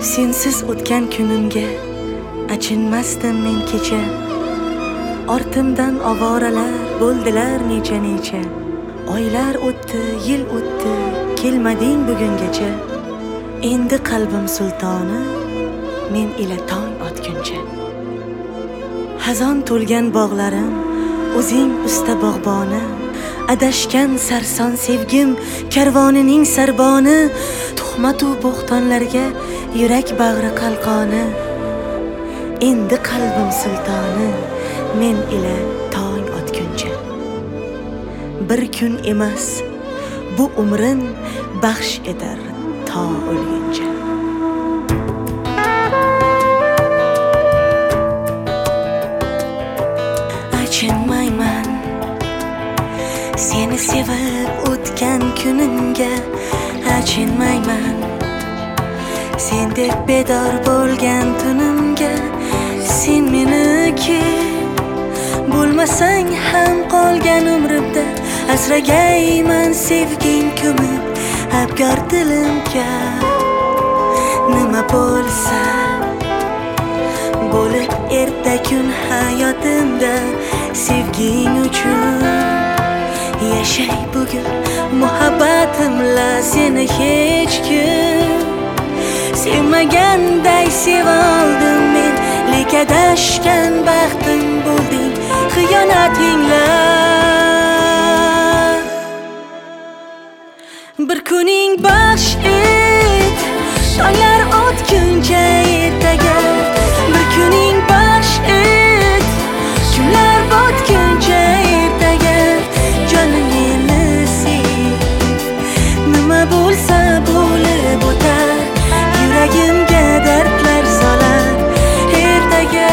Sensiz o'tgan kunimga achinmasdim men kecha. Ortimdan ovoralar bo'ldilar necha. Oylar o'tdi, yil o'tdi, kelmading bugungacha. Endi qalbim sultoni men ila tong otguncha. Hazon to'lgan bog'larim o'zing usta bog'boni. Adashgan sarson sevgim karvonining sarboni. Tuhmat u bo'xtonlarga yurak bag'ri qalqoni. Endi qalbim sultoni men ila tong otguncha. Bir kun emas bu umrin baxsh etar to o'lguncha. Achinmayman seni sevib o'tgan kunimga. Achinmayman sendek bedor bo'lgan tunimga. Sen meniki bo'lmasang ham qolgan umrimda. Asragayman sevging ko'mib abgor dilimga. Nima bo'lsa bo'lib erta kun hayotimda. Sevging uchun yashay bugun muhabbatimla. Seni hech kim sevmaganday sevoldim men. Lek adashgan baxtim bo'lding xiyonatingla. Bir kuning baxsh et tonglar o'tguncha ertaga. Bir kuning baxsh et kunlar botguncha ertaga. Jonim meni sev, nima bo'lsa bo'lib o'tar. Yuragimga dardlar solar ertaga.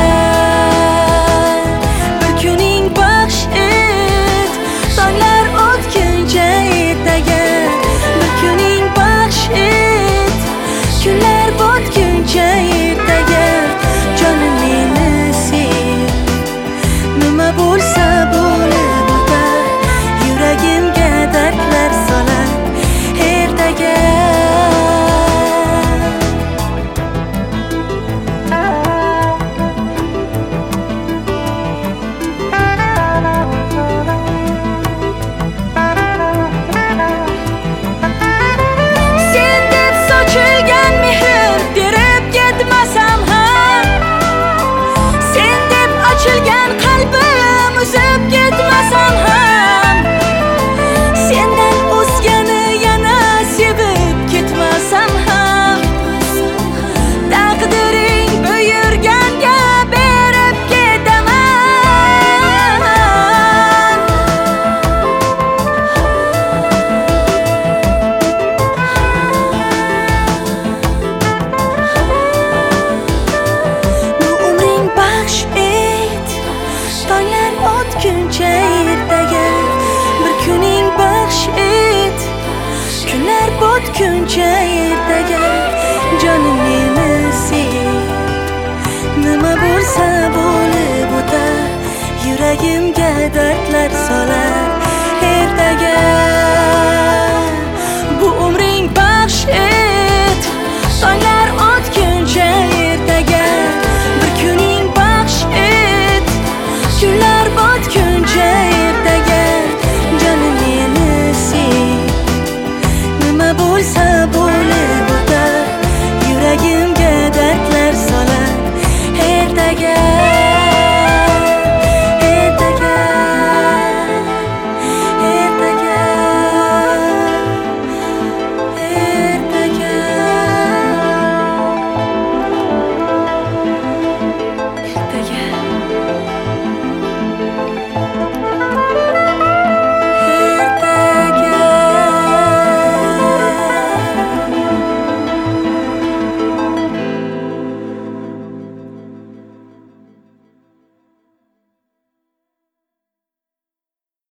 Bir kuning baxsh et tonglar o'tguncha ertaga. Bir kuning baxsh et kunlar botguncha ertaga. Jonim meni sev, nima bo'lsa bo'lib o'tar. Yuragimga dardlar solar ertaga. Sen deb sochilgan mehrim berib ketmasam ham. Sen deb ochilgan qalbim uzib ketmasam ham. Sendan o'zgani yana sevib ketmasam ham. Taqdiring buyurganga berib ketaman. Bu umring baxsh et tonglar o'tguncha ertaga. Bir kuning baxsh et kunlar botguncha ertaga. Jonim meni sev, nima bo'lsa bo'lib o'tar. Yuragimga dardlar solar ertaga. Bu umring baxsh et tonglar